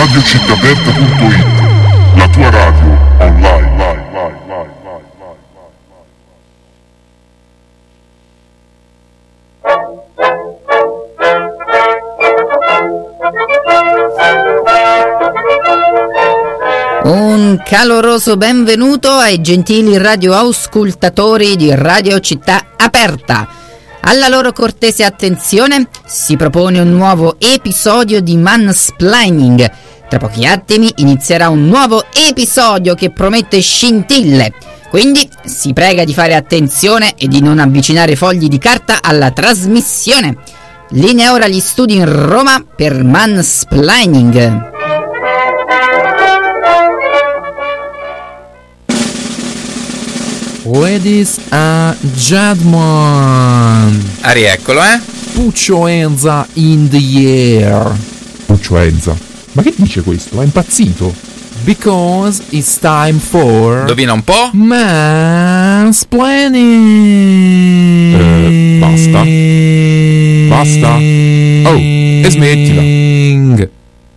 radiocittaaperta.it, la tua radio online. Un caloroso benvenuto ai gentili radioascoltatori di Radio Città Aperta. Alla loro cortese attenzione si propone un nuovo episodio di Mansplaining. Tra pochi attimi inizierà un nuovo episodio che promette scintille. Quindi si prega di fare attenzione e di non avvicinare fogli di carta alla trasmissione. Linea ora agli studi in Roma per Mansplaining. Ladies and gentlemen, rieccolo, put your hands in the air. Puccio Enza, ma che dice questo? È impazzito? Because it's time for... Indovina un po'? Mansplaining. Basta. Oh, e smettila.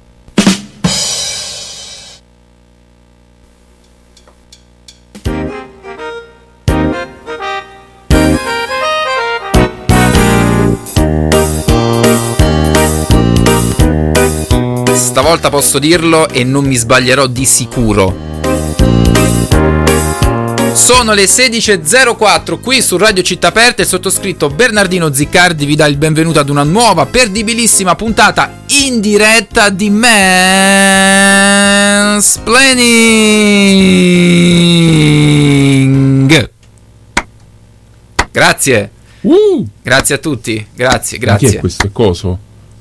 Stavolta posso dirlo e non mi sbaglierò di sicuro. Sono le 16.04 qui su Radio Città Aperta. Il sottoscritto Bernardino Ziccardi vi dà il benvenuto ad una nuova perdibilissima puntata in diretta di Mansplaining. Grazie. Grazie a tutti. Grazie. Ma chi è questo? È coso?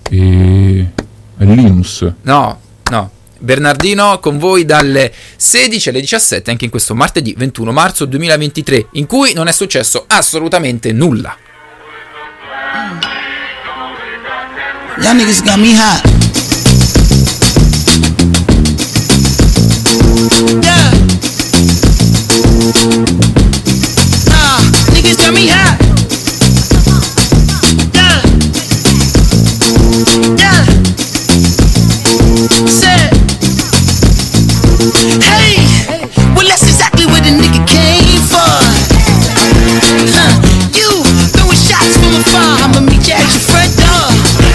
È Linus. No. Bernardino con voi dalle 16 alle 17 anche in questo martedì 21 marzo 2023 in cui non è successo assolutamente nulla. Y'all niggas got me hot. Yeah. Niggas got me hot. Hey, well that's exactly what the nigga came for. You throwing shots from afar, I'ma meet you at your front door.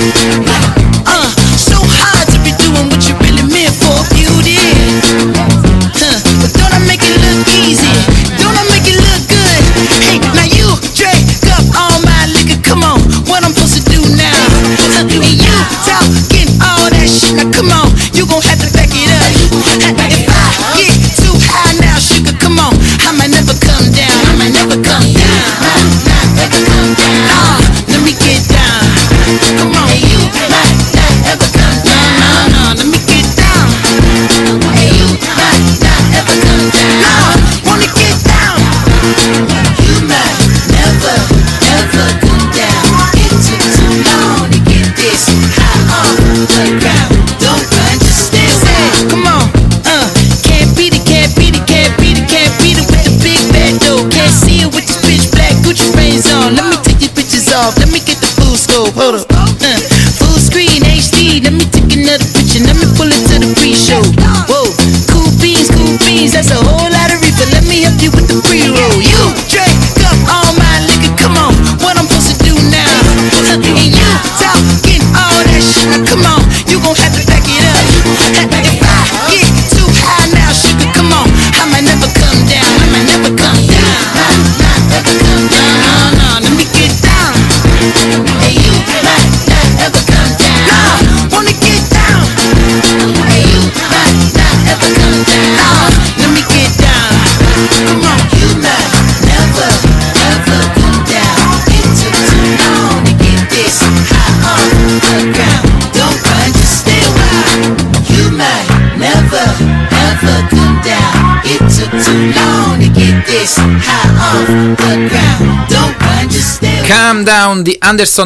So hard to be doing what you really meant for, beauty. But don't I make it look easy? Don't I make it look good? Hey, now you drink up all my liquor, come on, what I'm supposed to do now? And you talking all that shit, now come on, you gon' have to back it up. If I get too high now, sugar, come on, I might never come down. I might never come down. Never come down. Let me get down. Come on, hey, you might not ever come down. No, let me get down. Hey, you might not ever come down. Wanna get down. You might never ever come down. It took too long to get this high off the ground. Don't run, just stay away. Come on. Can't beat it with the big bad dough. Can't see it with this bitch black Gucci frames on. Let me take these bitches off, let me get the full scope. Hold up, full screen HD. Let me take another picture, let me pull it to the pre-show. Whoa, cool beans, that's a whole lot of reefer. Let me help you with the pre-roll. You drink up all my liquor, come on, what I'm supposed to do now? And you talking all that shit, now come on, you gon' have to back it up. If I get too high now, sugar, come on, I might never come down. I might never come down. Not ever come down. No, let me get down. Hey, you might not ever come down. Wanna get down. Hey, you might not ever come down. Let me get down. Come on, you might never ever come down. It took too long to get this high off the ground. Don't run, just stay away. You might never ever come down. It took too long to get this high off the ground. Don't run, just stay away. Calm Down di Anderson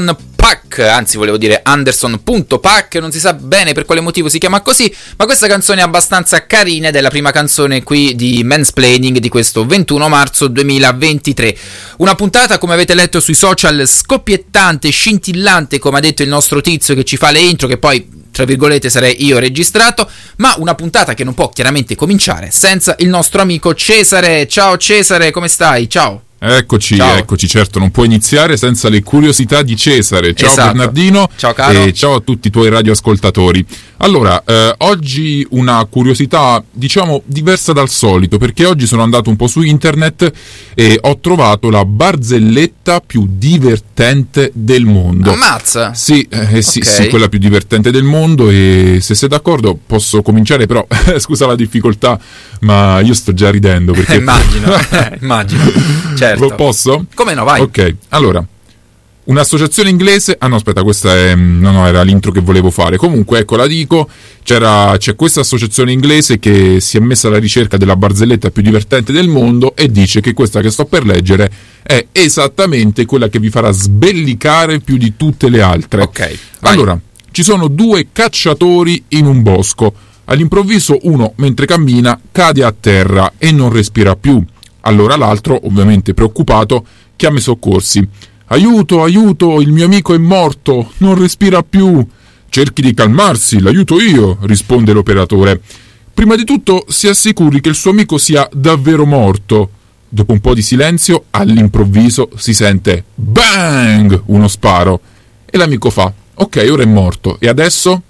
Paak, anzi volevo dire Anderson.Paak, non si sa bene per quale motivo si chiama così, ma questa canzone è abbastanza carina ed è la prima canzone qui di Mansplaining di questo 21 marzo 2023. Una puntata, come avete letto sui social, scoppiettante, scintillante, come ha detto il nostro tizio che ci fa le intro, che poi tra virgolette sarei io registrato, ma una puntata che non può chiaramente cominciare senza il nostro amico Cesare. Ciao Cesare, come stai? Ciao. Eccoci, Ciao. eccoci, certo, non può iniziare senza le curiosità di Cesare. Ciao Esatto. Bernardino. Ciao caro. E ciao a tutti i tuoi radioascoltatori. Allora, oggi una curiosità, diciamo, diversa dal solito, perché oggi sono andato un po' su internet e ho trovato la barzelletta più divertente del mondo. Ammazza. Sì, Ok. sì, quella più divertente del mondo, e se sei d'accordo posso cominciare, però scusa la difficoltà, ma io sto già ridendo perché Immagino. Certo. Posso? Come no, vai. Ok, allora, un'associazione inglese. Ah no, aspetta, questa è. No, era l'intro che volevo fare. Comunque, ecco, la dico. C'è questa associazione inglese che si è messa alla ricerca della barzelletta più divertente del mondo e dice che questa che sto per leggere è esattamente quella che vi farà sbellicare più di tutte le altre. Ok, vai. Allora, ci sono due cacciatori in un bosco. All'improvviso uno, mentre cammina, cade a terra e non respira più. Allora l'altro, ovviamente preoccupato, chiama i soccorsi. Aiuto, aiuto, il mio amico è morto, non respira più. Cerchi di calmarsi, l'aiuto io, risponde l'operatore. Prima di tutto si assicuri che il suo amico sia davvero morto. Dopo un po' di silenzio, all'improvviso si sente bang, uno sparo. E l'amico fa, ok, ora è morto, e adesso?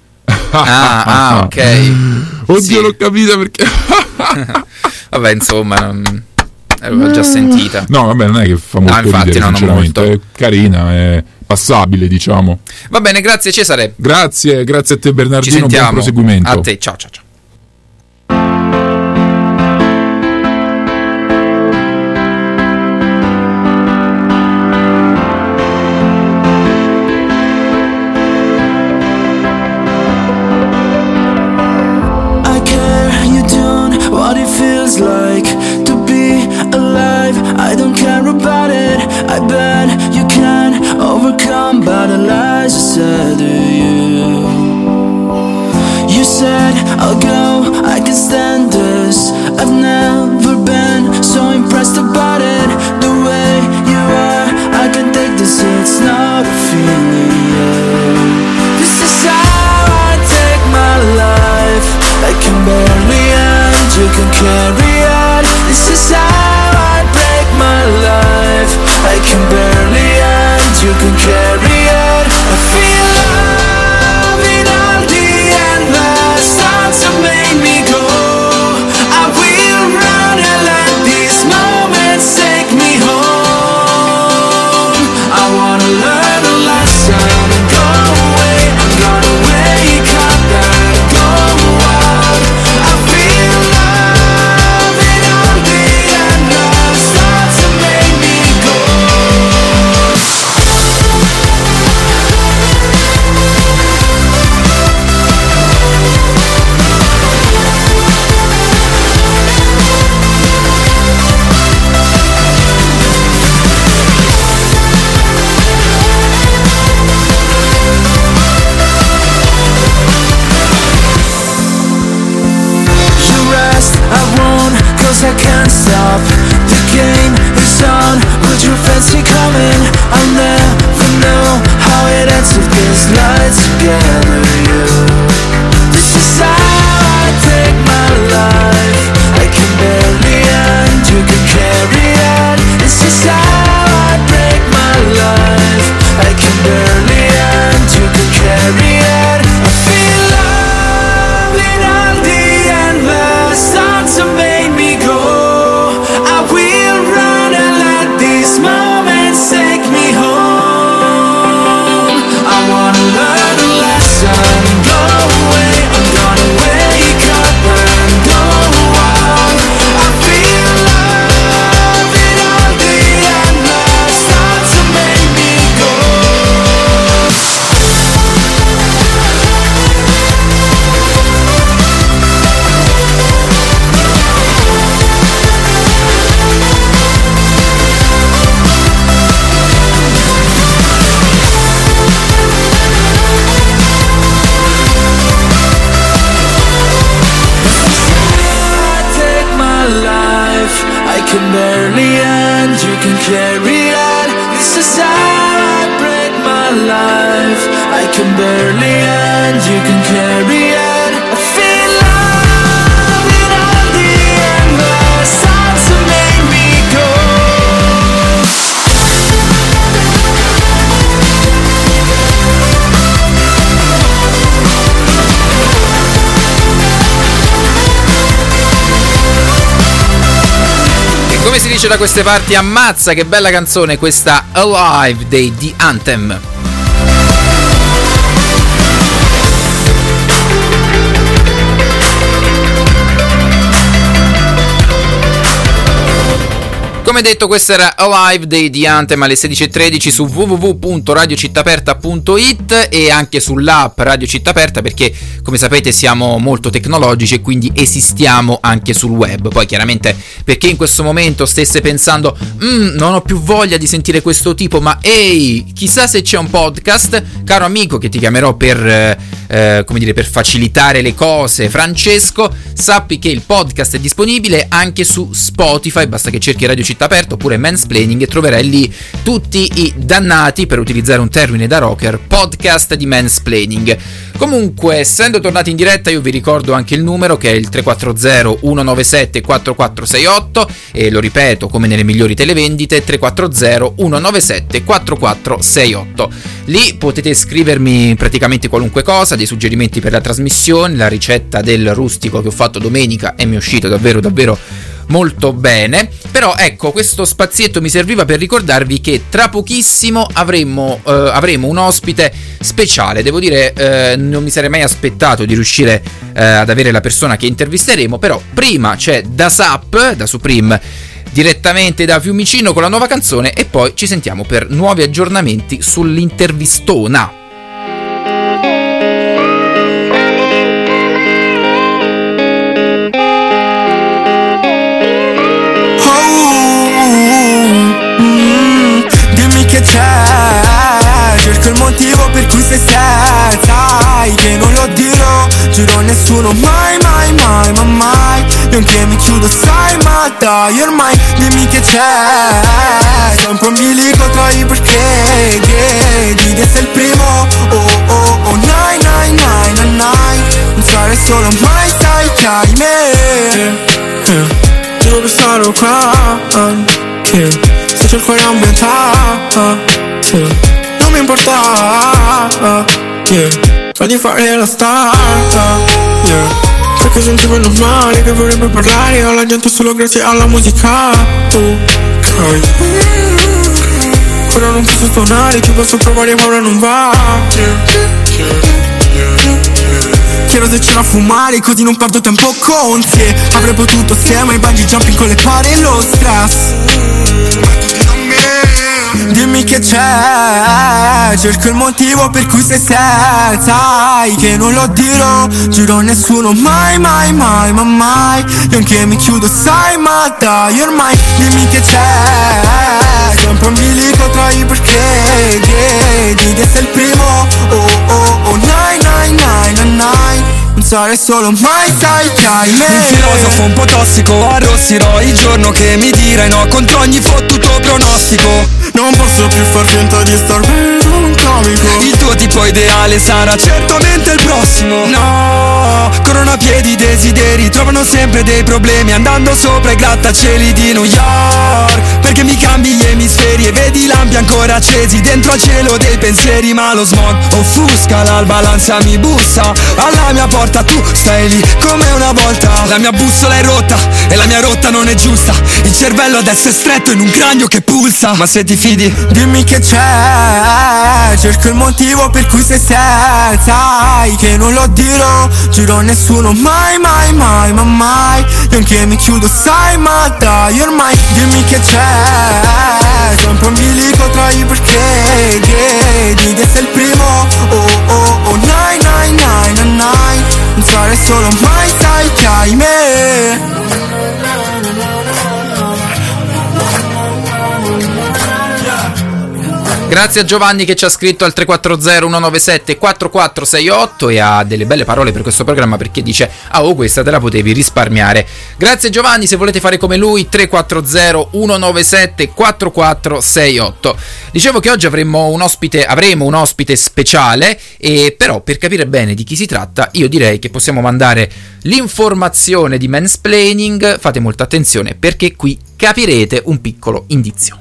Ok. Oddio, Sì. l'ho capita perché... Vabbè, insomma, l'avevo già sentita. No, vabbè, non è che fa molto infatti, ridere, no, non sinceramente. molto. È carina, è passabile, diciamo. Va bene, grazie Cesare. Grazie a te Ci Bernardino, buon sentiamo. proseguimento. A te, ciao. I care, you don't, what it feels like to be alive. I don't care about it, I bet you can overcome by the lies I said to you. You said, I'll go, I can stand this. I've never been so impressed about it. The way you are, I can take this, it's not a feeling, yeah. This is how I take my life. I can barely end, you can carry on. This is how I break my life. I can barely end, you can carry on. I feel love in all the endless thoughts that made me go. I will run celebrate my life. I can barely end, you can carry it. I feel love in all the endless times to make me go. Come si dice da queste parti, ammazza che bella canzone questa Alive dei The Anthem. Come detto, questa era Alive dei The Anthem alle 16:13 su www.radiocittaperta.it e anche sull'app Radio Città Aperta, perché come sapete siamo molto tecnologici e quindi esistiamo anche sul web. Poi chiaramente, perché in questo momento stesse pensando non ho più voglia di sentire questo tipo, ma ehi, chissà se c'è un podcast, caro amico che ti chiamerò per facilitare le cose, Francesco, sappi che il podcast è disponibile anche su Spotify, basta che cerchi Radio Città Aperta oppure Mansplaining e troverai lì tutti i dannati, per utilizzare un termine da rocker, podcast di Mansplaining. Comunque, essendo tornati in diretta, io vi ricordo anche il numero, che è il 340 197 4468, e lo ripeto come nelle migliori televendite, 340 197 4468. Lì potete scrivermi praticamente qualunque cosa, dei suggerimenti per la trasmissione, la ricetta del rustico che ho fatto domenica e mi è uscito davvero molto bene. Però ecco, questo spazietto mi serviva per ricordarvi che tra pochissimo avremo un ospite speciale. Devo dire, non mi sarei mai aspettato di riuscire ad avere la persona che intervisteremo, però prima c'è Da Supreme direttamente da Fiumicino con la nuova canzone, e poi ci sentiamo per nuovi aggiornamenti sull'intervistona. Cerco il motivo per cui sei sai che non lo dirò, giuro a nessuno mai, mai, mai, ma mai. Io anche mi chiudo, sai, ma dai ormai, dimmi che c'è. Sei un po' in bilico tra i perché, che di essere il primo, oh, nai, nai, nai, nai, nai. Non sarei solo mai, sai che hai me. Giuro che sarò qua, che se c'è il cuore ambientato, non mi importa, fagli fare la star, perché sono tipo normale che vorrebbe parlare alla gente solo grazie alla musica, ok. Ora non posso suonare, ci posso provare ma ora non va, chiedo se c'è da fumare così non perdo tempo con te. Avrei potuto assieme ai bungee jumping con le pare e lo stress. Dimmi che c'è, cerco il motivo per cui sei sai che non lo dirò, giuro a nessuno mai, mai, mai, ma mai. Io anche mi chiudo, sai, ma dai ormai, dimmi che c'è. Sei un po' in bilico tra i perché, che di essere il primo, oh, nai, nai, nai, nai, nai. Non sarei solo mai, sai che hai me. Un filosofo un po' tossico, arrossirò il giorno che mi dirai no contro ogni fottuto pronostico. Non posso più far finta di star bene con un comico. Il tuo tipo ideale sarà certamente il prossimo. No, corrono a piedi i desideri, trovano sempre dei problemi andando sopra i grattacieli di New York. Perché mi cambi gli emisferi e vedi i lampi ancora accesi dentro al cielo dei pensieri. Ma lo smog offusca, l'alba l'ansia mi bussa alla mia porta, tu stai lì come una volta. La mia bussola è rotta e la mia rotta non è giusta. Il cervello adesso è stretto in un cranio che pulsa. Ma se ti fidi, dimmi che c'è, cerco il motivo per cui sei sai che non lo dirò, giuro a nessuno mai, mai, mai, ma mai. Io anche mi chiudo, sai, ma dai ormai, dimmi che c'è. Sei un po' in bilico tra i perché, che di essere il primo, oh, nai, nai, nai, nai, nai. Non sarei solo mai, sai che hai me. Grazie a Giovanni che ci ha scritto al 340 197 4468 e ha delle belle parole per questo programma, perché dice: ah, oh, questa te la potevi risparmiare. Grazie Giovanni, se volete fare come lui 340 197 4468. Dicevo che oggi avremo un ospite speciale, e però per capire bene di chi si tratta io direi che possiamo mandare l'informazione di mansplaining. Fate molta attenzione perché qui capirete un piccolo indizio.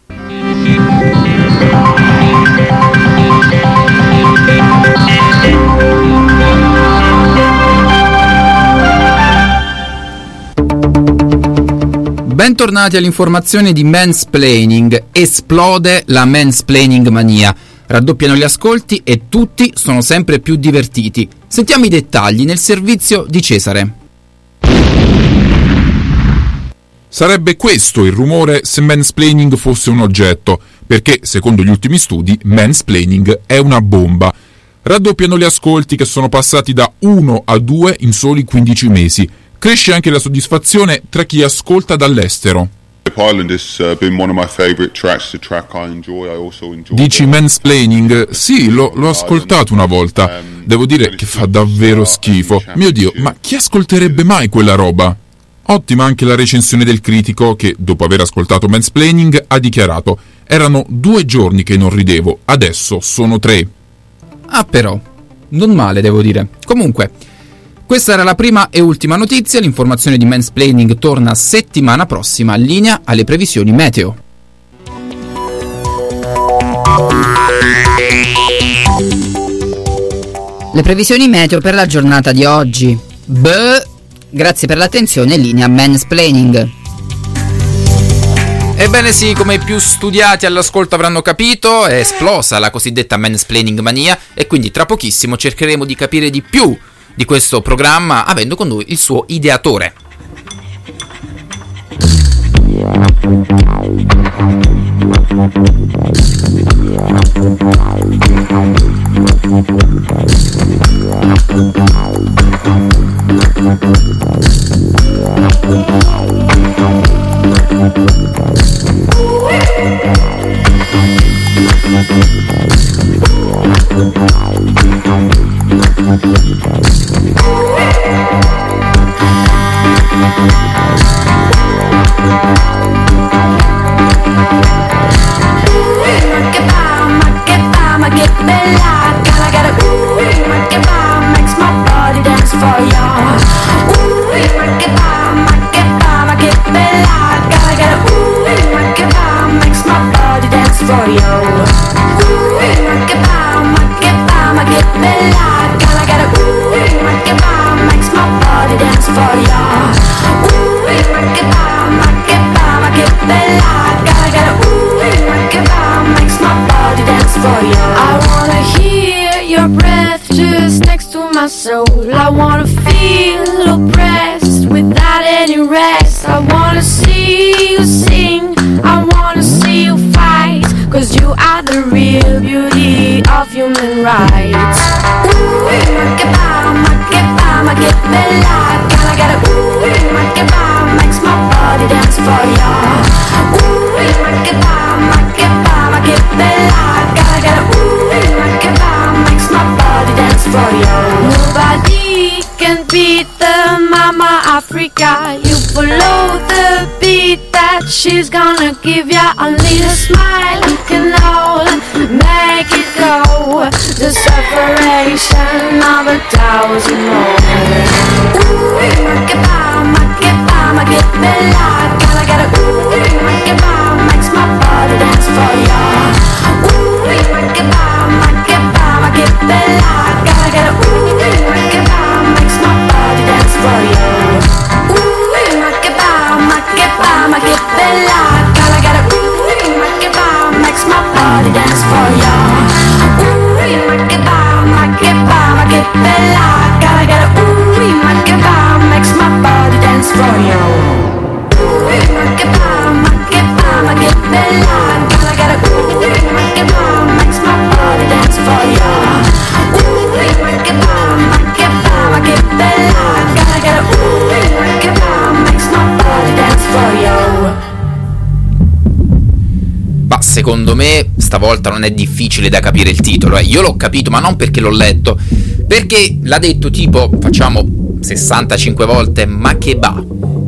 Bentornati all'informazione di mansplaining. Esplode la mansplaining mania. Raddoppiano gli ascolti e tutti sono sempre più divertiti. Sentiamo i dettagli nel servizio di Cesare. Sarebbe questo il rumore se mansplaining fosse un oggetto, perché secondo gli ultimi studi mansplaining è una bomba. Raddoppiano gli ascolti, che sono passati da 1 a 2 in soli 15 mesi. Cresce anche la soddisfazione tra chi ascolta dall'estero. Dici mansplaining? Sì, l'ho ascoltato una volta. Devo dire che fa davvero schifo. Mio Dio, ma chi ascolterebbe mai quella roba? Ottima anche la recensione del critico che, dopo aver ascoltato mansplaining, ha dichiarato: erano 2 giorni che non ridevo, adesso sono 3. Ah, però, non male devo dire. Comunque, questa era la prima e ultima notizia. L'informazione di mansplaining torna settimana prossima, in linea alle previsioni meteo. Le previsioni meteo per la giornata di oggi. Grazie per l'attenzione, in linea mansplaining. Ebbene sì, come i più studiati all'ascolto avranno capito, è esplosa la cosiddetta mansplaining mania, e quindi tra pochissimo cercheremo di capire di più di questo programma, avendo con noi il suo ideatore. Soul. I wanna feel oppressed without any rest. I wanna see you sing, I wanna see you fight, 'cause you are the real beauty of human rights. Ma che bella, gotta get it. Makes my body dance for ya. Ma che bella, gotta get it. Makes my body dance for ya. Nobody can beat the Mama Africa. You follow the beat that she's gonna give ya. Only a smile can hold, make it go. The separation of 1,000 more. Ma che bella, gotta get it. Makes my body dance for ya. Ma che bella, gotta get it. Makes my body dance for you. Ma che bella, gotta get it. Makes my body dance for you. Ma che bella, gotta get it. Makes my body dance for you. Ma che bella, gotta get it. Makes my body dance for you. Ma che bella, gotta get it. Makes my body dance for you. Ma secondo me stavolta non è difficile da capire il titolo. Io l'ho capito, ma non perché l'ho letto, perché l'ha detto tipo, facciamo 65 volte, ma che va.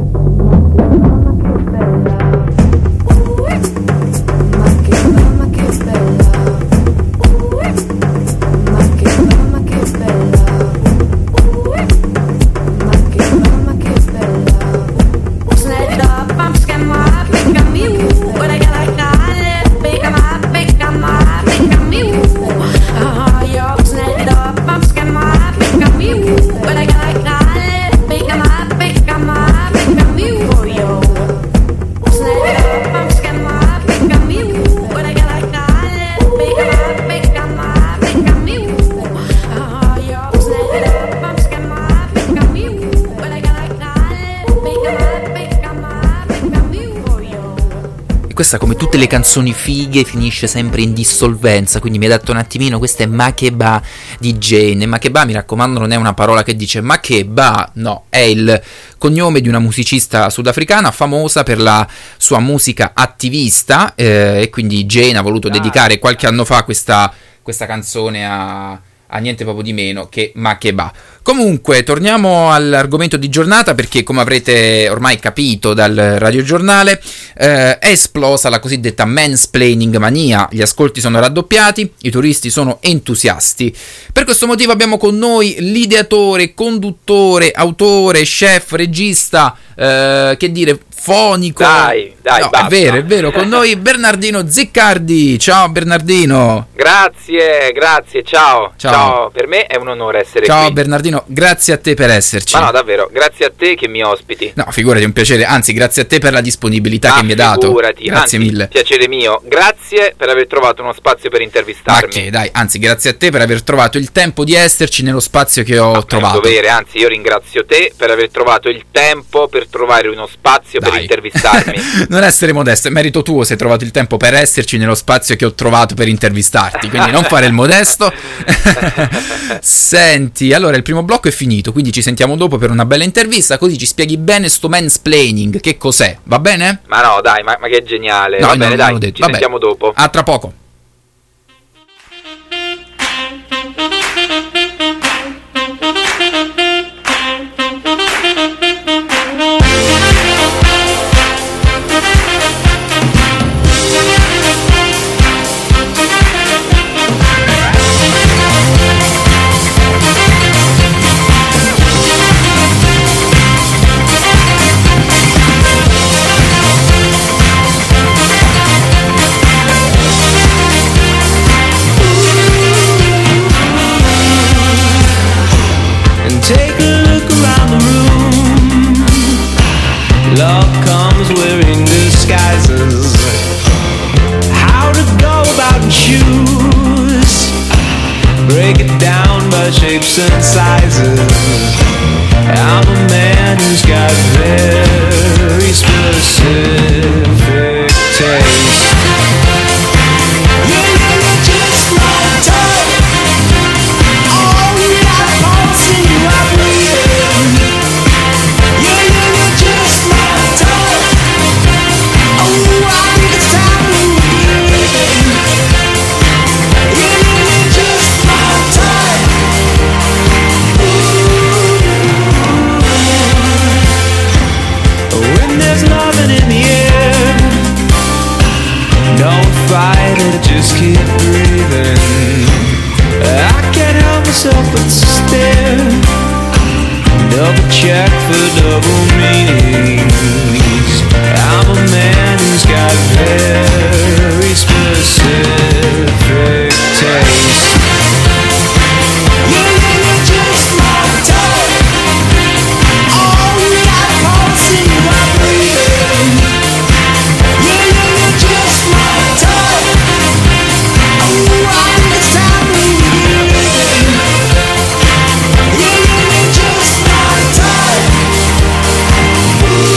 Questa, come tutte le canzoni fighe, finisce sempre in dissolvenza, quindi mi ha detto un attimino, questa è Makeba di Jane. Makeba, mi raccomando, non è una parola che dice Makeba, no, è il cognome di una musicista sudafricana famosa per la sua musica attivista, e quindi Jane ha voluto dedicare qualche anno fa questa canzone a niente proprio di meno che Makeba. Comunque, torniamo all'argomento di giornata, perché come avrete ormai capito dal radiogiornale, è esplosa la cosiddetta mansplaining mania. Gli ascolti sono raddoppiati, i turisti sono entusiasti. Per questo motivo abbiamo con noi l'ideatore, conduttore, autore, chef, regista, che dire, fonico. Dai, no, basta. È vero, con noi Bernardino Ziccardi. Ciao Bernardino. Grazie, ciao. Per me è un onore essere qui. Ciao Bernardino, grazie a te per esserci. Ma no, davvero, grazie a te che mi ospiti. No, figurati, è un piacere, anzi grazie a te per la disponibilità che mi hai dato. Figurati, grazie mille. Piacere mio, grazie per aver trovato uno spazio per intervistarmi. Ma che, dai, anzi grazie a te per aver trovato il tempo di esserci nello spazio che ho trovato. È un dovere, anzi io ringrazio te per aver trovato il tempo per trovare uno spazio per intervistarmi. Non essere modesto, è merito tuo se hai trovato il tempo per esserci nello spazio che ho trovato per intervistarti, quindi non fare il modesto. Senti, allora il primo blocco è finito, quindi ci sentiamo dopo per una bella intervista, così ci spieghi bene sto mansplaining, che cos'è, va bene? Ma no, dai, ma che geniale. No, va bene, dai, detto. ci sentiamo dopo. A tra poco. Take a look around the room. Love comes wearing disguises. How to go about in shoes. Break it down by shapes and sizes. I'm a man who's got very specific taste. You're just my type. Fight it, just keep breathing. I can't help myself but stare. Double check for double meanings. I'm a man who's got very specific taste. You're just my type. All that pulse in my breathing. You're just my type. You're just my type.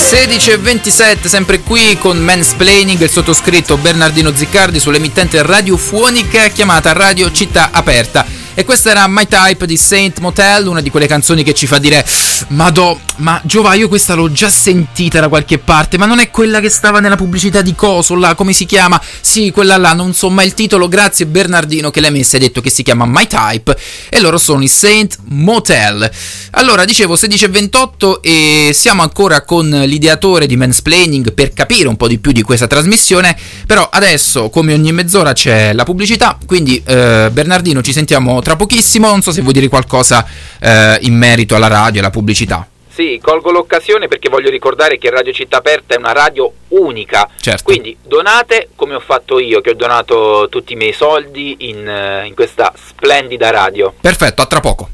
16:27, sempre qui con Mansplaining, il sottoscritto Bernardino Ziccardi sull'emittente radiofonica chiamata Radio Città Aperta. E questa era My Type di Saint Motel, una di quelle canzoni che ci fa dire: ma Giova, io questa l'ho già sentita da qualche parte, ma non è quella che stava nella pubblicità di coso là, come si chiama? Sì, quella là, non so mai il titolo, grazie Bernardino che l'hai messa e hai detto che si chiama My Type, e loro sono i Saint Motel. Allora, dicevo 16:28 e siamo ancora con l'ideatore di Mansplaining per capire un po' di più di questa trasmissione, però adesso, come ogni mezz'ora, c'è la pubblicità, quindi Bernardino, ci sentiamo tra pochissimo, non so se vuoi dire qualcosa in merito alla radio e alla pubblicità. Sì, colgo l'occasione perché voglio ricordare che Radio Città Aperta è una radio unica, certo. Quindi donate come ho fatto io, che ho donato tutti i miei soldi in questa splendida radio. Perfetto, a tra poco.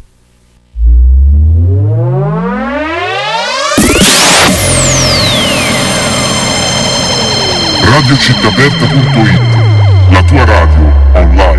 RadioCittàAperta.it, la tua radio online.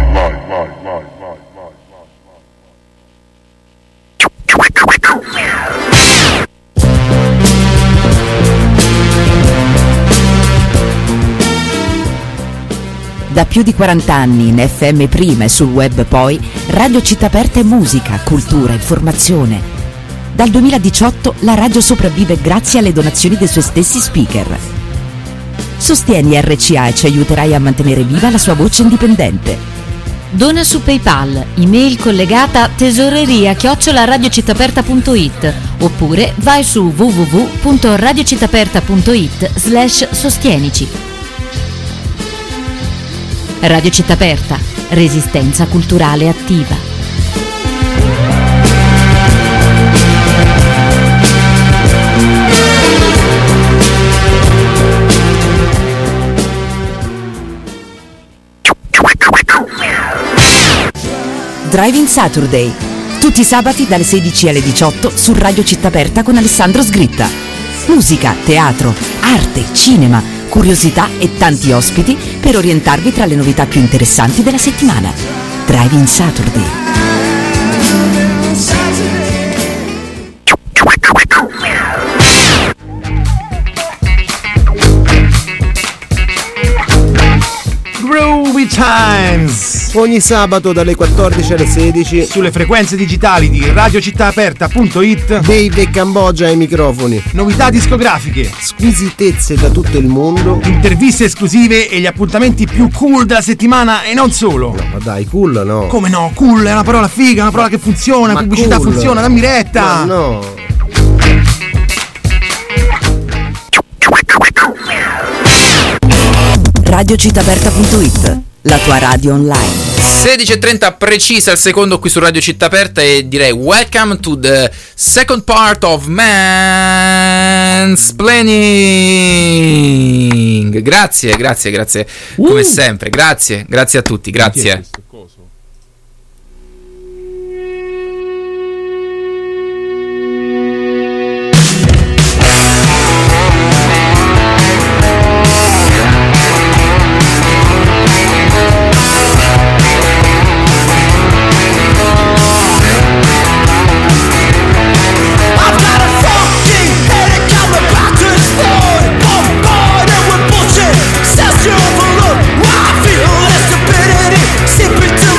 Da più di 40 anni in FM prima e sul web poi, Radio Città Aperta è musica, cultura, informazione. Dal 2018 la radio sopravvive grazie alle donazioni dei suoi stessi speaker. Sostieni RCA e ci aiuterai a mantenere viva la sua voce indipendente. Dona su PayPal, email collegata tesoreria@radiocittaperta.it oppure vai su www.radiocittaperta.it/sostienici. Radio Città Aperta, resistenza culturale attiva. Driving Saturday, tutti i sabati dalle 16 alle 18 su Radio Città Aperta con Alessandro Sgritta. Musica, teatro, arte, cinema, curiosità e tanti ospiti per orientarvi tra le novità più interessanti della settimana. Driving Saturday. Groovy Times, ogni sabato dalle 14 alle 16 sulle frequenze digitali di RadioCittàAperta.it. Dave e Cambogia ai microfoni. Novità discografiche, squisitezze da tutto il mondo, interviste esclusive e gli appuntamenti più cool della settimana e non solo. No, ma dai, cool no. Come no? Cool è una parola figa, una parola che funziona, ma pubblicità cool funziona, dammi retta. Ma no. RadioCittàAperta.it, la tua radio online. 16:30 precisa il secondo qui su Radio Città Aperta e direi welcome to the second part of Mansplaining. Grazie, come sempre, grazie a tutti, grazie. Simply to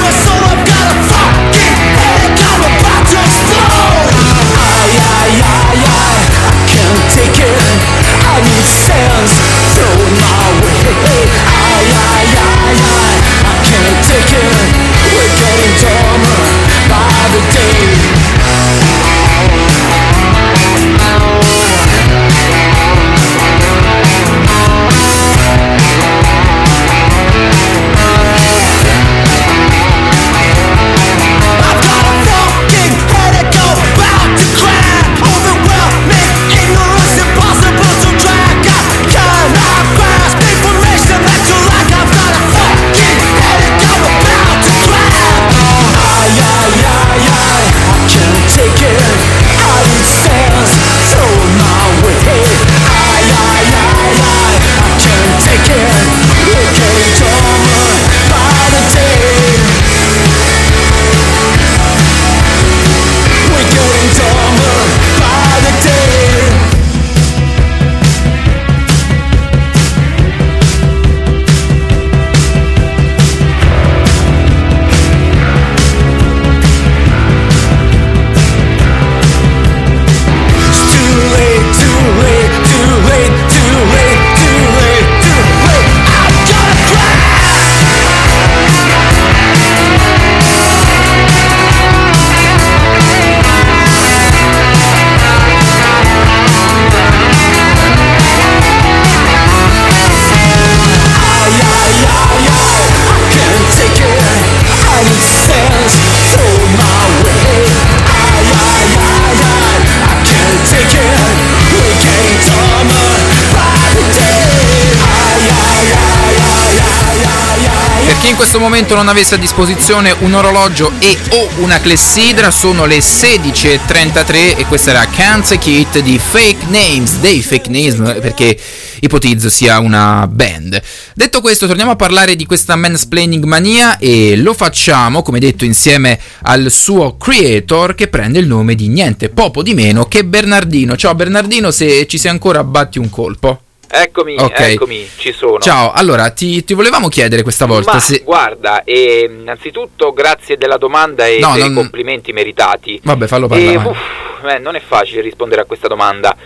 questo momento non avesse a disposizione un orologio e o una clessidra, sono le 16:33 e questa era Can't Take It di Fake Names, dei Fake Names, perché ipotizzo sia una band. Detto questo, torniamo a parlare di questa mansplaining mania e lo facciamo, come detto, insieme al suo creator, che prende il nome di niente poco di meno che Bernardino. Ciao Bernardino, se ci sei ancora batti un colpo. Eccomi, Okay. eccomi, ci sono. Ciao, allora ti volevamo chiedere questa volta Ma se... guarda, innanzitutto grazie della domanda e No, per i complimenti meritati. Vabbè, fallo parlare. Non è facile rispondere a questa domanda.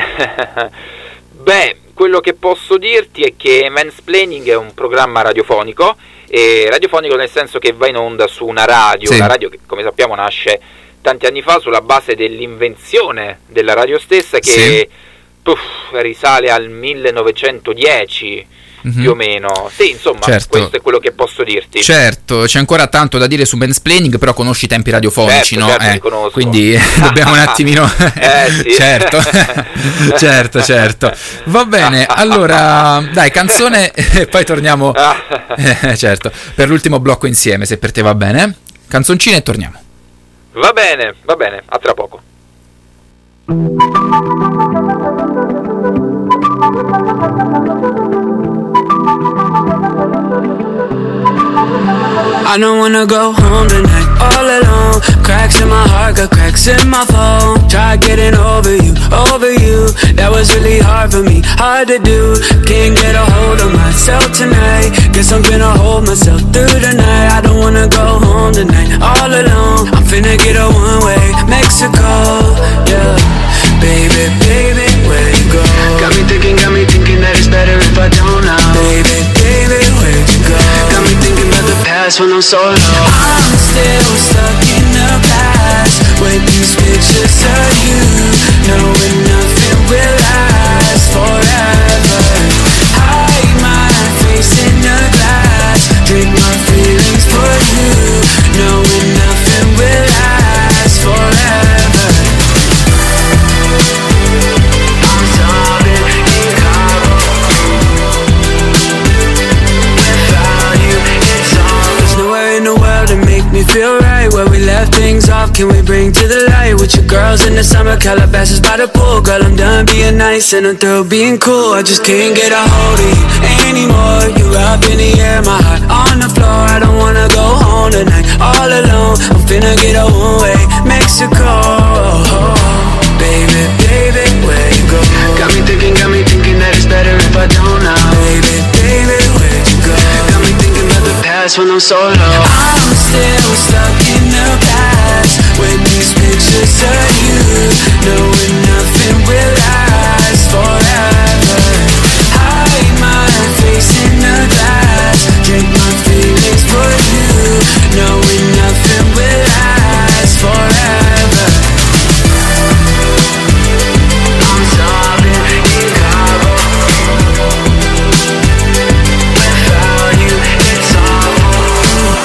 Beh, quello che posso dirti è che Mansplaining è un programma radiofonico, e radiofonico nel senso che va in onda su una radio, Sì. la radio che come sappiamo nasce tanti anni fa sulla base dell'invenzione della radio stessa, che risale al 1910 più o meno. Sì, insomma, Certo. questo è quello che posso dirti. Certo, c'è ancora tanto da dire su mansplaining, però conosci i tempi radiofonici, Certo, no? certo, li conosco. Quindi dobbiamo un attimino... Sì. certo. Va bene, allora, dai, canzone e poi torniamo... certo, per l'ultimo blocco insieme, se per te va bene. Canzoncina e torniamo. Va bene, a tra poco. I don't wanna go home tonight all alone. Cracks in my heart, got cracks in my phone. Try getting over you. That was really hard for me, hard to do. Can't get a hold of myself tonight. Guess I'm gonna hold myself through the night. I don't wanna go home tonight all alone. I'm finna get a one-way Mexico, yeah. Baby, where you go? Got me thinking that it's better if I don't know. Baby, where'd you go? Got me thinking about the past when I'm solo. I'm still stuck in the past with these pictures of you, knowing nothing will last forever. Hide my face in the glass, drink my feelings for you, knowing nothing will last forever. Me feel right where we left things off. Can we bring to the light with your girls in the summer, Calabasas by the pool? Girl, I'm done being nice and I'm through being cool. I just can't get a hold of you anymore. You up in the air, my heart on the floor. I don't wanna go home tonight all alone. I'm finna get a one-way Mexico. Baby, where you go? Got me thinking that it's better if I don't know. Baby, where'd you go? Got me thinking about the past when I'm solo. I'm still stuck in the past with these pictures of you, knowing nothing will last forever. Hide my face in the glass, drink my feelings for you, knowing nothing will last forever. I'm sobbing in Cabo. Without you, it's awful.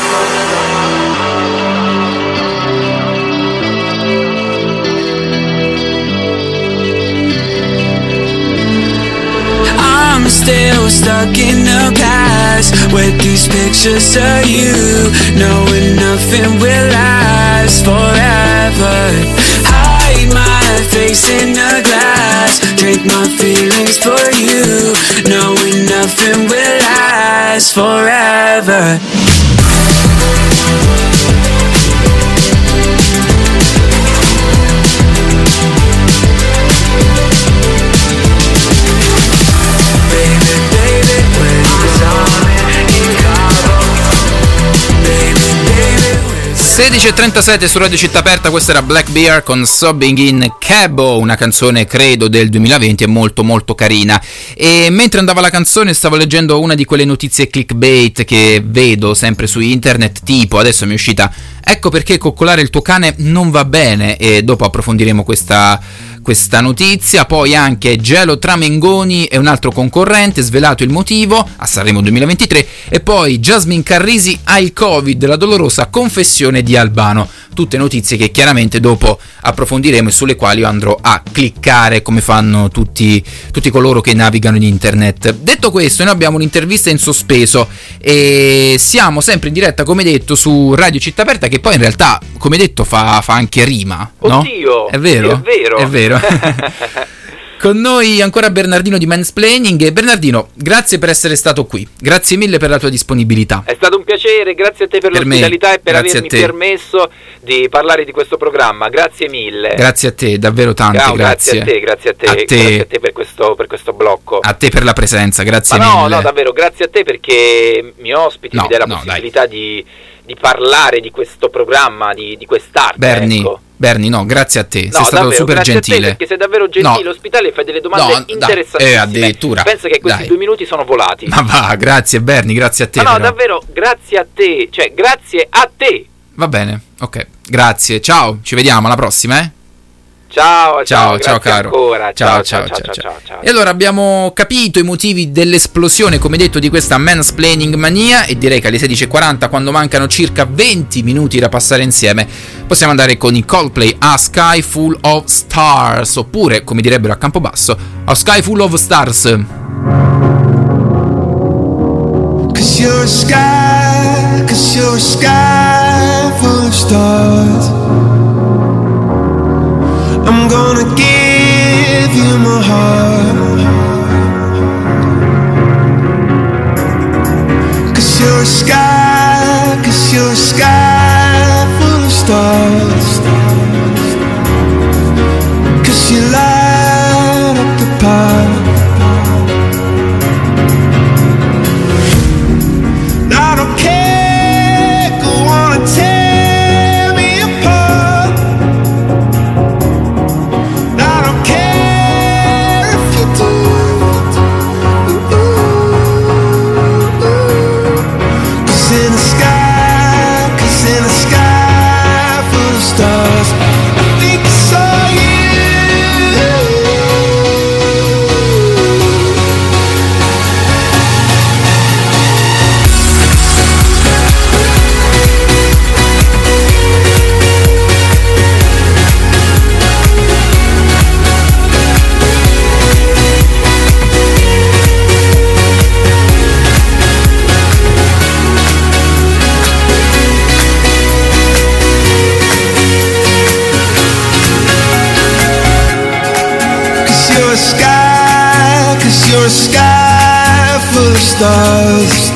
I'm still stuck in the past with these pictures of you, knowing nothing will last forever. Hide my face in the glass, drink my feelings for you, knowing nothing will last forever. Baby, when I'm in Cabo. Baby, 16:37 su Radio Città Aperta, questa era Black Bear con Sobbing in Cabo, una canzone credo del 2020 e molto molto carina. E mentre andava la canzone stavo leggendo una di quelle notizie clickbait che vedo sempre su internet, tipo adesso mi è uscita ecco perché coccolare il tuo cane non va bene, e dopo approfondiremo questa notizia. Poi anche Gelo Tramengoni è un altro concorrente, svelato il motivo a Sanremo 2023. E poi Jasmine Carrisi ha il Covid, la dolorosa confessione di Albano. Tutte notizie che chiaramente dopo approfondiremo e sulle quali io andrò a cliccare come fanno tutti coloro che navigano in internet. Detto questo, noi abbiamo un'intervista in sospeso e siamo sempre in diretta, come detto, su Radio Città Aperta, che poi in realtà, come detto, fa anche rima, no? Oddio, è vero? È vero. Con noi ancora Bernardino di Mansplaining. E Bernardino, grazie per essere stato qui, grazie mille per la tua disponibilità. È stato un piacere, grazie a te per l'ospitalità e per avermi permesso di parlare di questo programma, grazie mille. Grazie a te, davvero tante, grazie. Grazie a te per questo blocco. A te per la presenza, grazie mille. No, davvero, grazie a te perché mi ospiti, mi dai la possibilità di parlare di questo programma, di quest'arte. Berni, no, grazie a te, sei stato super gentile. Perché sei davvero gentile, ospitale, e fai delle domande interessantissime. Addirittura. Pensa che questi 2 minuti sono volati. Ma va, grazie Berni, grazie a te. No, davvero, grazie a te, cioè grazie a te. Va bene, ok, grazie, ciao, ci vediamo alla prossima, eh? Ciao caro. Ancora. Ciao. E allora abbiamo capito i motivi dell'esplosione, come detto, di questa mansplaining mania, e direi che alle 16:40, quando mancano circa 20 minuti da passare insieme, possiamo andare con i Coldplay, A Sky Full of Stars, oppure, come direbbero a Campobasso, A Sky Full of Stars. 'Cause you're a sky full of stars. I'm gonna give you my heart. 'Cause you're a sky full of stars. 'Cause you light up the path. I don't care, go on and tear me apart. I don't care if you do. Cause in a sky full of stars, I think I saw you. You're a sky full of stars.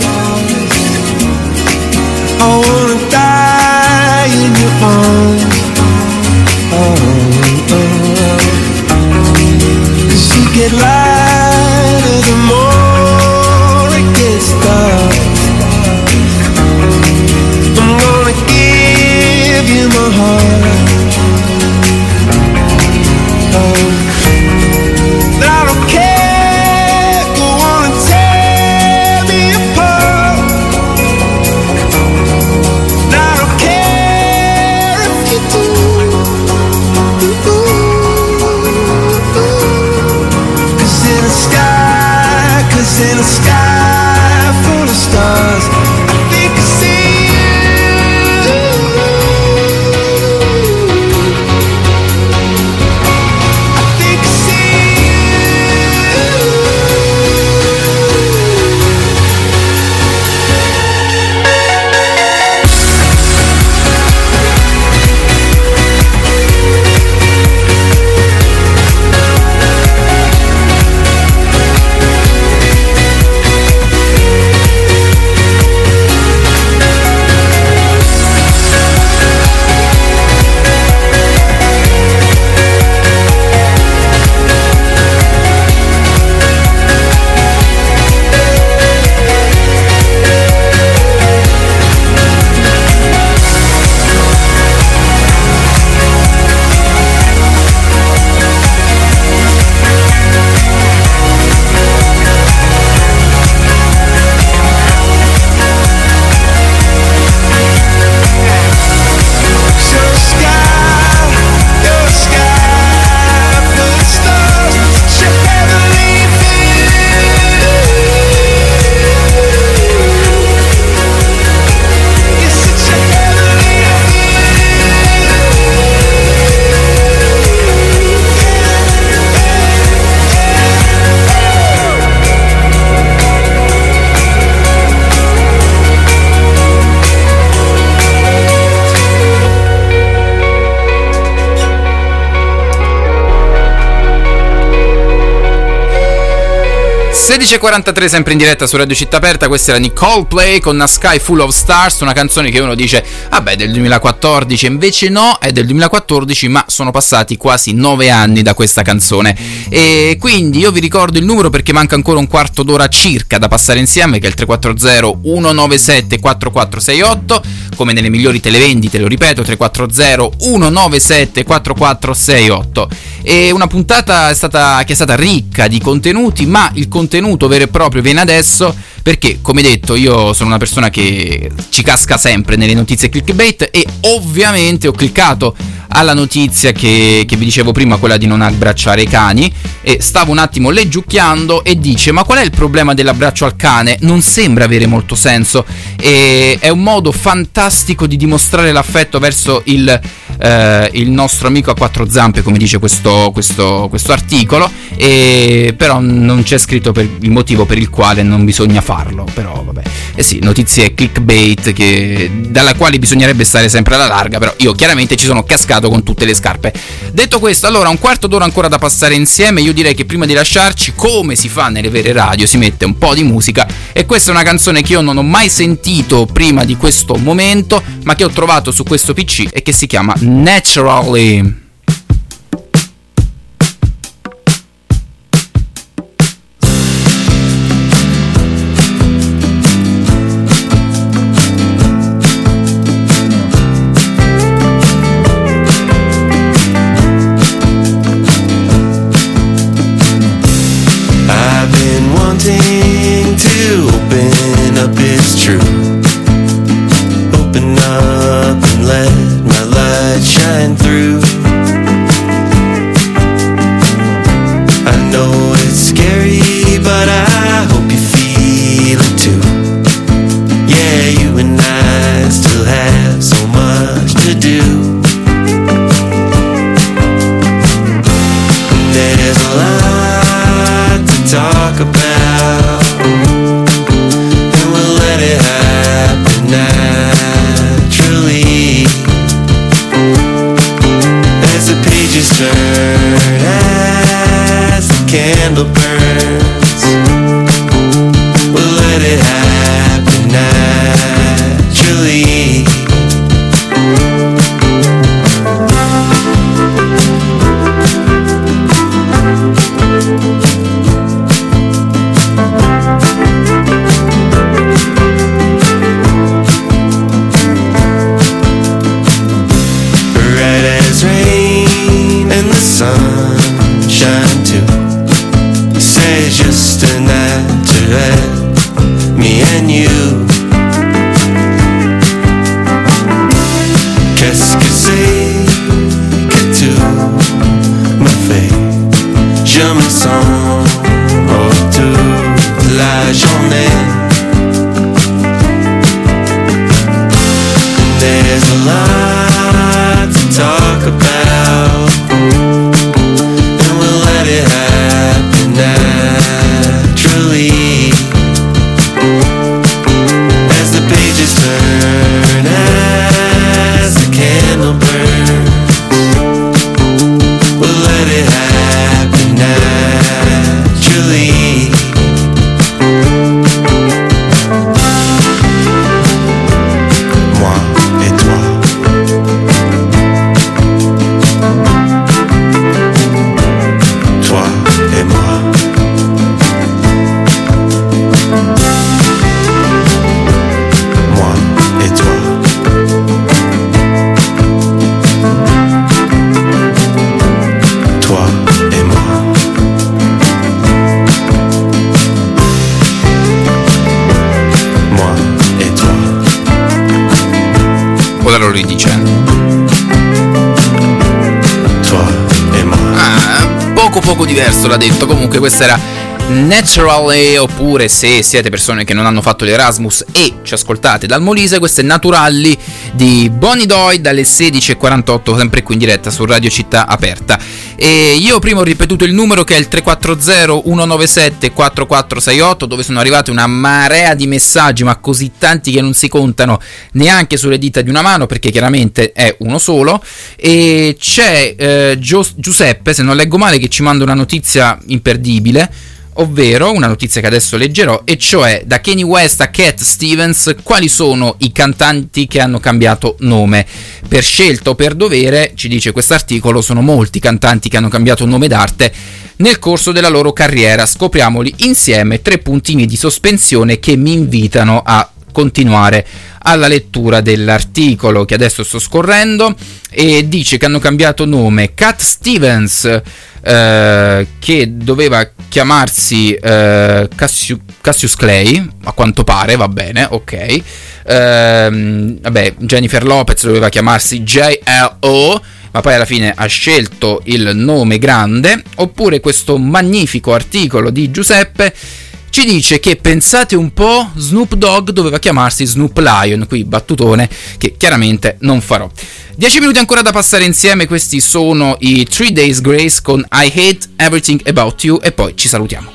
I wanna die in your arms. Cause you get lighter the more it gets dark. I'm gonna give you my heart. I don't care. In a sky full of stars, I think I see you. I think I see 16:43 sempre in diretta su Radio Città Aperta. Questa era Nicole Play con A Sky Full of Stars, una canzone che uno dice vabbè del 2014, invece no, è del 2014, ma sono passati quasi 9 anni da questa canzone. E quindi io vi ricordo il numero perché manca ancora un quarto d'ora circa da passare insieme, che è il 340 197 4468, come nelle migliori televendite, lo ripeto, 340 197 4468. E una puntata che è stata ricca di contenuti, ma il contenuto vero e proprio viene adesso, perché come detto io sono una persona che ci casca sempre nelle notizie clickbait e ovviamente ho cliccato alla notizia che vi dicevo prima, quella di non abbracciare i cani, e stavo un attimo leggiucchiando e dice ma qual è il problema dell'abbraccio al cane? Non sembra avere molto senso, e è un modo fantastico di dimostrare l'affetto verso il nostro amico a quattro zampe, come dice questo articolo, e però non c'è scritto per il motivo per il quale non bisogna farlo, però vabbè. Sì, notizie clickbait dalla quale bisognerebbe stare sempre alla larga, però io chiaramente ci sono cascato con tutte le scarpe. Detto questo, allora un quarto d'ora ancora da passare insieme. Io direi che prima di lasciarci, come si fa nelle vere radio, si mette un po' di musica, e questa è una canzone che io non ho mai sentito prima di questo momento, ma che ho trovato su questo PC e che si chiama Naturally. Poco diverso l'ha detto. Comunque questa era Naturally, oppure se siete persone che non hanno fatto l'Erasmus e ci ascoltate dal Molise, questo è Naturally di Bonnie Doyle dalle 16:48, sempre qui in diretta su Radio Città Aperta. E io prima ho ripetuto il numero, che è il 340 197 4468, dove sono arrivate una marea di messaggi, ma così tanti che non si contano neanche sulle dita di una mano, perché chiaramente è uno solo. E c'è Giuseppe, se non leggo male, che ci manda una notizia imperdibile. ovvero una notizia che adesso leggerò, e cioè da Kanye West a Cat Stevens quali sono i cantanti che hanno cambiato nome. Per scelta o per dovere, ci dice quest'articolo, sono molti cantanti che hanno cambiato nome d'arte nel corso della loro carriera. Scopriamoli insieme, 3 puntini di sospensione che mi invitano a continuare alla lettura dell'articolo che adesso sto scorrendo. E dice che hanno cambiato nome Cat Stevens, che doveva chiamarsi Cassius Clay, a quanto pare, va bene, ok. Vabbè, Jennifer Lopez doveva chiamarsi JLO, ma poi alla fine ha scelto il nome grande. Oppure questo magnifico articolo di Giuseppe ci dice che, pensate un po', Snoop Dogg doveva chiamarsi Snoop Lion, qui battutone che chiaramente non farò. 10 minuti ancora da passare insieme, questi sono i 3 Days Grace con I Hate Everything About You e poi ci salutiamo.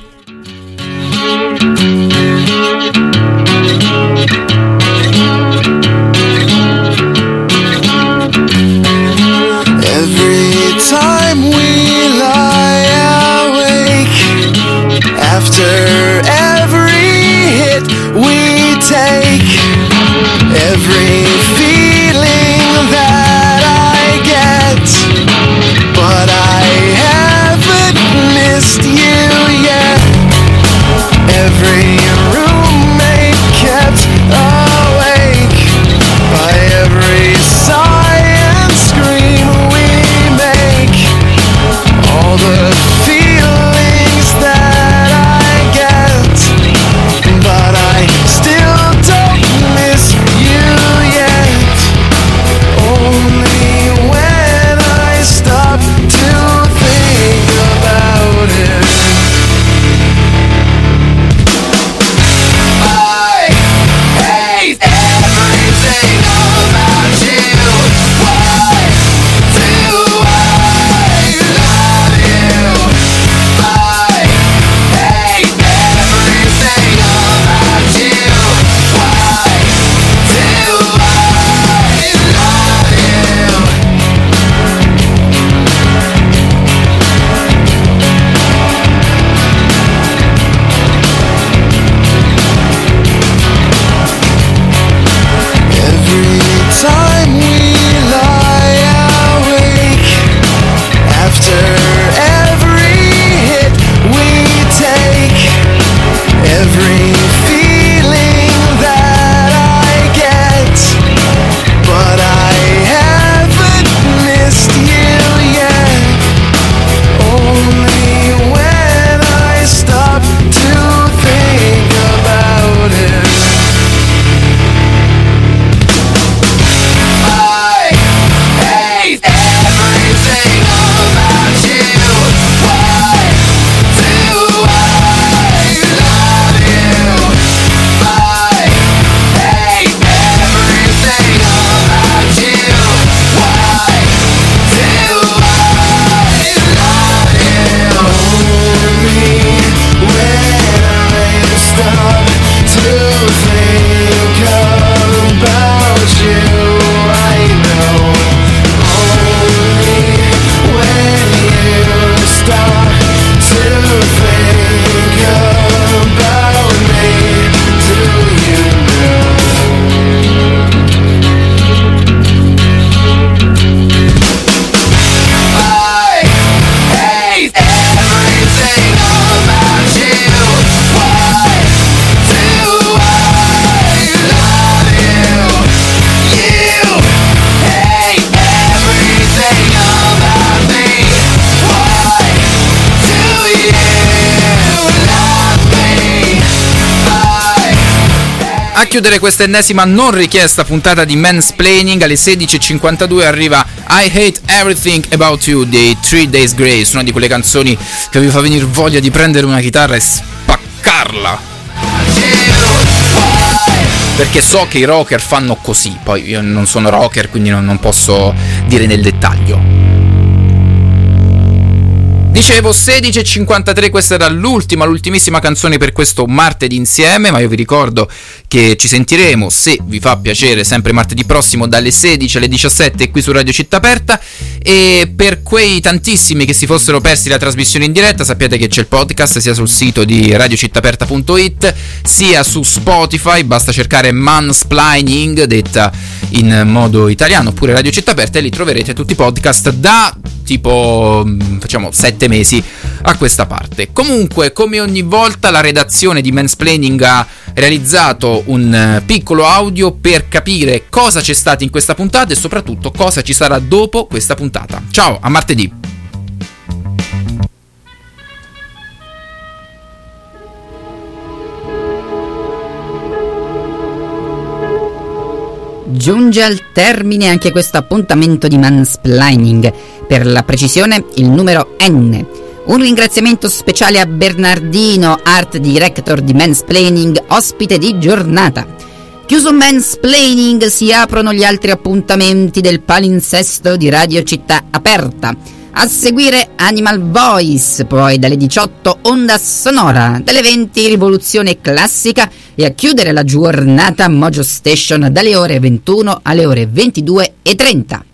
Every time we lie awake, after every hit we take, every feeling that I get, but I haven't missed you yet. Every roommate kept awake by every sigh and scream we make, all the feelings that I get, but I still don't miss you yet. Only when I stop to think about it. I hate everything about you. Why do I love you? I hate everything about you. Why do I love you? Every time we lie awake, after every hit we take, every feeling that I get, but I haven't missed you yet. Only when I stop to think about it. I hate everything about you. Why do I love you? I hate everything about you. Why do I love you? Only when I stop to think about you, I know. Only when you stop to think about me, do you know? I hate everything about you. Why do I love you? You hate everything about me. Why do you love me? A chiudere questa ennesima non richiesta puntata di Mansplaining, alle 16:52 arriva I Hate Everything About You dei 3 Days Grace, una di quelle canzoni che vi fa venire voglia di prendere una chitarra e spaccarla. Perché so che i rocker fanno così, poi io non sono rocker, quindi non posso dire nel dettaglio. Dicevo 16:53, questa era l'ultimissima canzone per questo martedì insieme, ma io vi ricordo che ci sentiremo, se vi fa piacere, sempre martedì prossimo dalle 16 alle 17 qui su Radio Città Aperta. E per quei tantissimi che si fossero persi la trasmissione in diretta, sappiate che c'è il podcast sia sul sito di radiocittaaperta.it sia su Spotify, basta cercare Mansplaining detta in modo italiano oppure Radio Città Aperta e lì troverete tutti i podcast da tipo 7 mesi a questa parte. Comunque, come ogni volta, la redazione di Mansplaining ha realizzato un piccolo audio per capire cosa c'è stato in questa puntata e soprattutto cosa ci sarà dopo questa puntata. Ciao, a martedì. Giunge al termine anche questo appuntamento di Mansplaining, per la precisione il numero N. Un ringraziamento speciale a Bernardino, art director di Mansplaining, ospite di giornata. Chiuso Mansplaining, si aprono gli altri appuntamenti del palinsesto di Radio Città Aperta. A seguire Animal Voice, poi dalle 18 Onda Sonora, dalle 20 Rivoluzione Classica e a chiudere la giornata Mojo Station dalle ore 21 alle ore 22:30.